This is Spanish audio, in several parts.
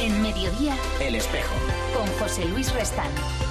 En Mediodía, El Espejo, con José Luis Restán.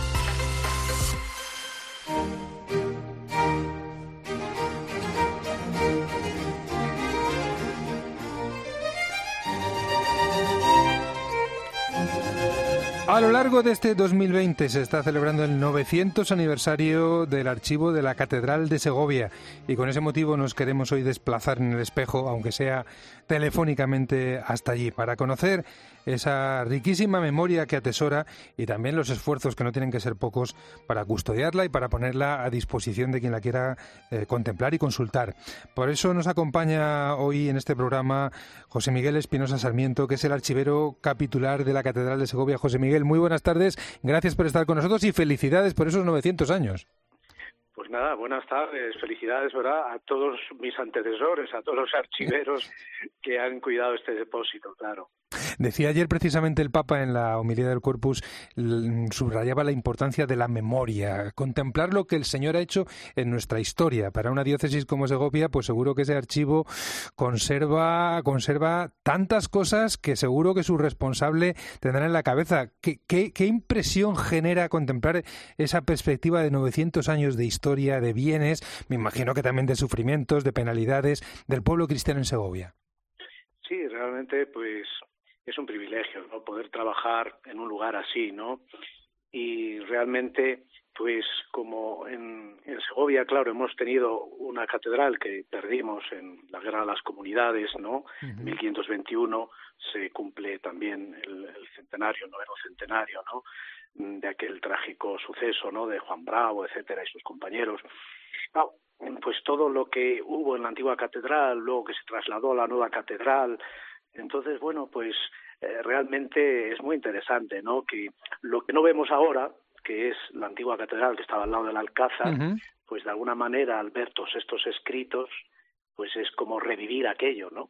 A lo largo de este 2020 se está celebrando el 900 aniversario del archivo de la Catedral de Segovia y con ese motivo nos queremos hoy desplazar en El Espejo, aunque sea telefónicamente hasta allí, para conocer esa riquísima memoria que atesora y también los esfuerzos, que no tienen que ser pocos, para custodiarla y para ponerla a disposición de quien la quiera contemplar y consultar. Por eso nos acompaña hoy en este programa José Miguel Espinosa Sarmiento, que es el archivero capitular de la Catedral de Segovia. José Miguel, muy buenas tardes, gracias por estar con nosotros y felicidades por esos 900 años. Pues nada, buenas tardes, felicidades, ¿verdad?, a todos mis antecesores, a todos los archiveros que han cuidado este depósito, claro. Decía ayer precisamente el Papa en la homilía del Corpus, subrayaba la importancia de la memoria, contemplar lo que el Señor ha hecho en nuestra historia. Para una diócesis como Segovia, pues seguro que ese archivo conserva tantas cosas que seguro que su responsable tendrá en la cabeza. ¿Qué impresión genera contemplar esa perspectiva de 900 años de historia, de bienes, me imagino que también de sufrimientos, de penalidades, del pueblo cristiano en Segovia? Sí, realmente, pues es un privilegio, ¿no?, poder trabajar en un lugar así, ¿no? Y realmente, pues como en Segovia, claro, hemos tenido una catedral que perdimos en la Guerra de las Comunidades, ¿no? En 1521 se cumple también el centenario, el noveno centenario, ¿no?, de aquel trágico suceso, ¿no?, de Juan Bravo, etcétera, y sus compañeros. Claro, pues todo lo que hubo en la antigua catedral, luego que se trasladó a la nueva catedral. Entonces, bueno, pues realmente es muy interesante, ¿no?, que lo que no vemos ahora, que es la antigua catedral que estaba al lado del Alcázar, pues de alguna manera al ver todos estos escritos, pues es como revivir aquello, ¿no?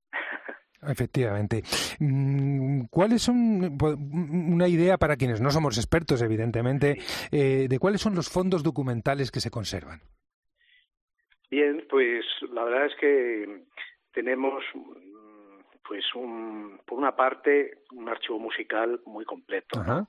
Efectivamente. ¿Cuáles son, una idea para quienes no somos expertos, evidentemente, de cuáles son los fondos documentales que se conservan? Bien, pues la verdad es que tenemos pues por una parte un archivo musical muy completo, ¿no?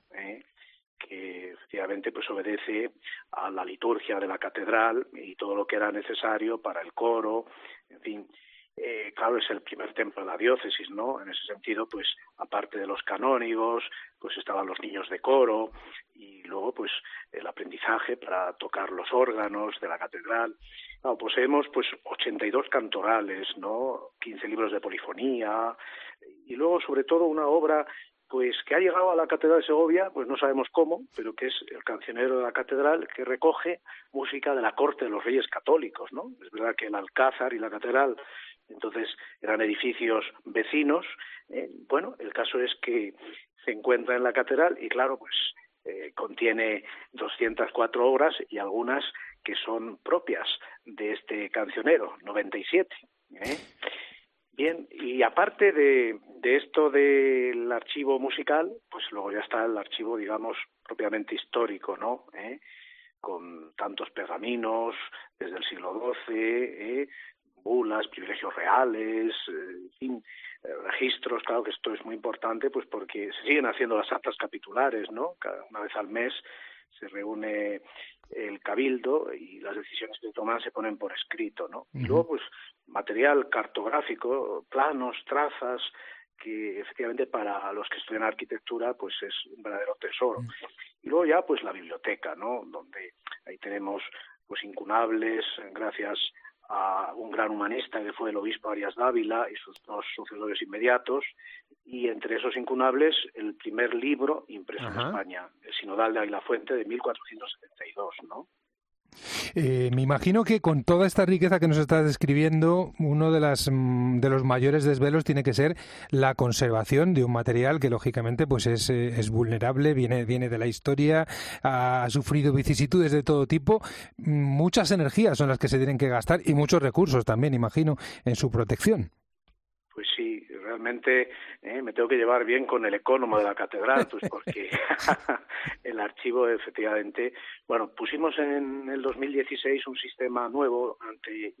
Que efectivamente pues obedece a la liturgia de la catedral y todo lo que era necesario para el coro, en fin. Claro, es el primer templo de la diócesis, ¿no? En ese sentido, pues aparte de los canónigos, pues estaban los niños de coro y luego pues el aprendizaje para tocar los órganos de la catedral. No, poseemos pues 82 cantorales, ¿no?, 15 libros de polifonía y luego sobre todo una obra pues que ha llegado a la Catedral de Segovia, pues no sabemos cómo, pero que es el cancionero de la catedral, que recoge música de la corte de los reyes católicos, ¿no? Es verdad que el Alcázar y la catedral entonces eran edificios vecinos. Bueno, el caso es que se encuentra en la catedral y claro, pues contiene 204 obras y algunas que son propias de este cancionero, 97. Bien, y aparte de esto del archivo musical, pues luego ya está el archivo, digamos, propiamente histórico, ¿no? Con tantos pergaminos desde el siglo XII, bulas, privilegios reales, en fin, registros. Claro que esto es muy importante, pues porque se siguen haciendo las actas capitulares, ¿no? Una vez al mes se reúne el cabildo y las decisiones que se toman se ponen por escrito, ¿no? Y luego, pues, material cartográfico, planos, trazas, que efectivamente para los que estudian arquitectura, pues es un verdadero tesoro. Y luego ya, pues, la biblioteca, ¿no?, donde ahí tenemos, pues, incunables, gracias a un gran humanista que fue el obispo Arias Dávila y sus dos sucesores inmediatos, y entre esos incunables el primer libro impreso en España, el Sinodal de Ailafuente de 1472, ¿no? Me imagino que con toda esta riqueza que nos estás describiendo, uno de los mayores desvelos tiene que ser la conservación de un material que lógicamente pues es vulnerable, viene de la historia, ha sufrido vicisitudes de todo tipo. Muchas energías son las que se tienen que gastar y muchos recursos también, imagino, en su protección. Pues sí, realmente me tengo que llevar bien con el ecónomo de la catedral, pues porque el archivo efectivamente, bueno, pusimos en el 2016 un sistema nuevo ante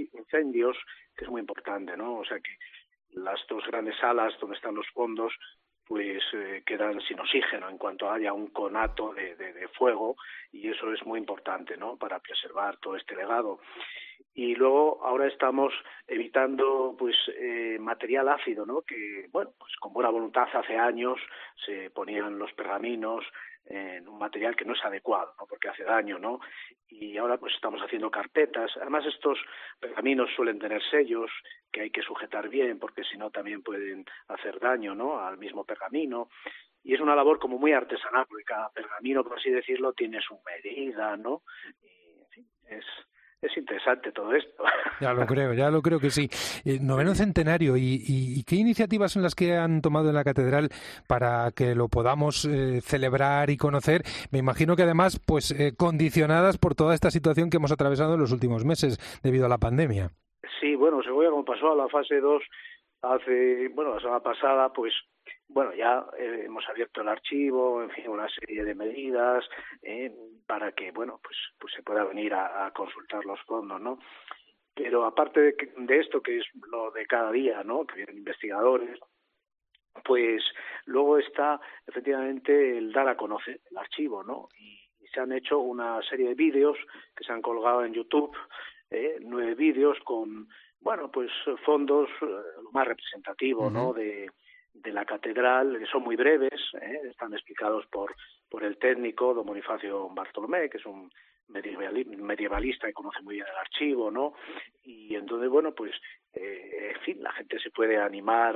incendios, que es muy importante, ¿no? O sea que las dos grandes salas donde están los fondos, pues quedan sin oxígeno en cuanto haya un conato de fuego, y eso es muy importante, ¿no?, para preservar todo este legado. Y luego ahora estamos evitando pues material ácido, ¿no?, que bueno, pues con buena voluntad hace años se ponían los pergaminos en un material que no es adecuado, ¿no?, porque hace daño, ¿no? Y ahora pues estamos haciendo carpetas. Además, estos pergaminos suelen tener sellos que hay que sujetar bien, porque si no también pueden hacer daño, ¿no?, al mismo pergamino. Y es una labor como muy artesanal, porque cada pergamino, por así decirlo, tiene su medida, ¿no? Y, en fin, es interesante todo esto. Ya lo creo que sí. Noveno centenario, ¿y qué iniciativas son las que han tomado en la catedral para que lo podamos celebrar y conocer? Me imagino que además pues condicionadas por toda esta situación que hemos atravesado en los últimos meses debido a la pandemia. Sí, bueno, Segovia, como pasó a la fase 2 la semana pasada, pues bueno, ya hemos abierto el archivo, en fin, una serie de medidas para que, bueno, pues se pueda venir a consultar los fondos, ¿no? Pero aparte de esto, que es lo de cada día, ¿no?, que vienen investigadores, pues luego está efectivamente el dar a conocer el archivo, ¿no? Y se han hecho una serie de vídeos que se han colgado en YouTube, 9 vídeos con, bueno, pues fondos lo más representativo, ¿no?, de la catedral, que son muy breves, están explicados por el técnico don Bonifacio Bartolomé, que es un medievalista que conoce muy bien el archivo, ¿no? Y entonces, bueno, pues, en fin, la gente se puede animar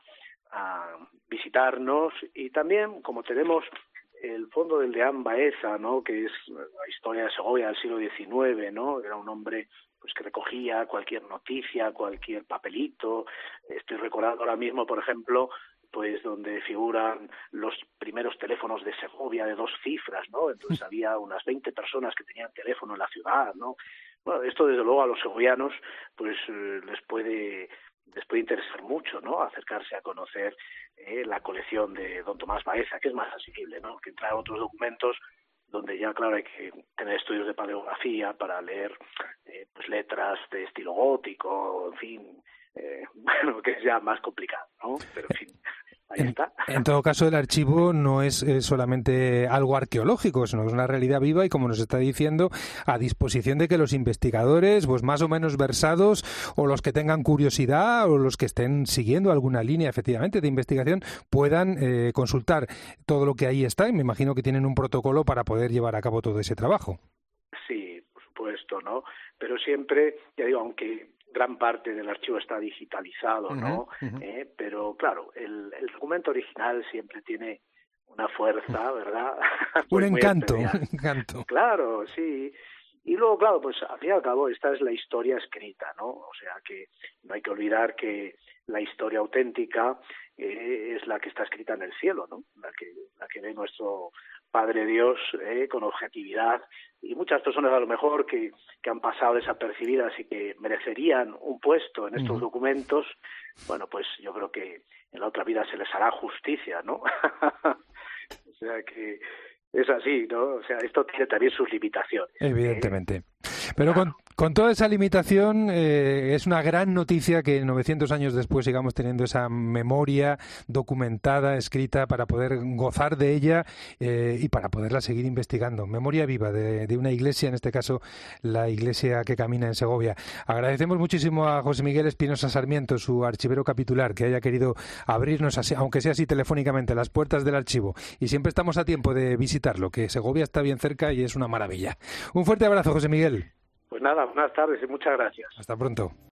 a visitarnos. Y también, como tenemos el fondo del deán Baeza, ¿no?, que es la historia de Segovia del siglo XIX, ¿no?, era un hombre pues que recogía cualquier noticia, cualquier papelito. Estoy recordando ahora mismo, por ejemplo, pues donde figuran los primeros teléfonos de Segovia de 2 cifras, ¿no? Entonces había unas 20 personas que tenían teléfono en la ciudad, ¿no? Bueno, esto desde luego a los segovianos pues les puede interesar mucho, ¿no?, acercarse a conocer la colección de don Tomás Baeza, que es más asequible, ¿no?, que entrar a otros documentos donde ya, claro, hay que tener estudios de paleografía para leer pues letras de estilo gótico, en fin, bueno, que es ya más complicado, ¿no? Pero en fin, ahí está. En todo caso, el archivo no es solamente algo arqueológico, sino que es una realidad viva y, como nos está diciendo, a disposición de que los investigadores, pues más o menos versados, o los que tengan curiosidad, o los que estén siguiendo alguna línea, efectivamente, de investigación, puedan consultar todo lo que ahí está, y me imagino que tienen un protocolo para poder llevar a cabo todo ese trabajo. Sí, por supuesto, ¿no? Pero siempre, ya digo, aunque gran parte del archivo está digitalizado, ¿no? Pero claro, el documento original siempre tiene una fuerza, ¿verdad? Pues un encanto. Claro, sí. Y luego, claro, pues al fin y al cabo esta es la historia escrita, ¿no? O sea que no hay que olvidar que la historia auténtica es la que está escrita en el cielo, ¿no? La que ve nuestro Padre Dios con objetividad. Y muchas personas a lo mejor que han pasado desapercibidas y que merecerían un puesto en estos documentos, bueno, pues yo creo que en la otra vida se les hará justicia, ¿no? O sea que es así, ¿no? O sea, esto tiene también sus limitaciones. Evidentemente. Pero con toda esa limitación es una gran noticia que 900 años después sigamos teniendo esa memoria documentada, escrita, para poder gozar de ella y para poderla seguir investigando. Memoria viva de una iglesia, en este caso la iglesia que camina en Segovia. Agradecemos muchísimo a José Miguel Espinosa Sarmiento, su archivero capitular, que haya querido abrirnos, así, aunque sea así telefónicamente, las puertas del archivo. Y siempre estamos a tiempo de visitarlo, que Segovia está bien cerca y es una maravilla. Un fuerte abrazo, José Miguel. Pues nada, buenas tardes y muchas gracias. Hasta pronto.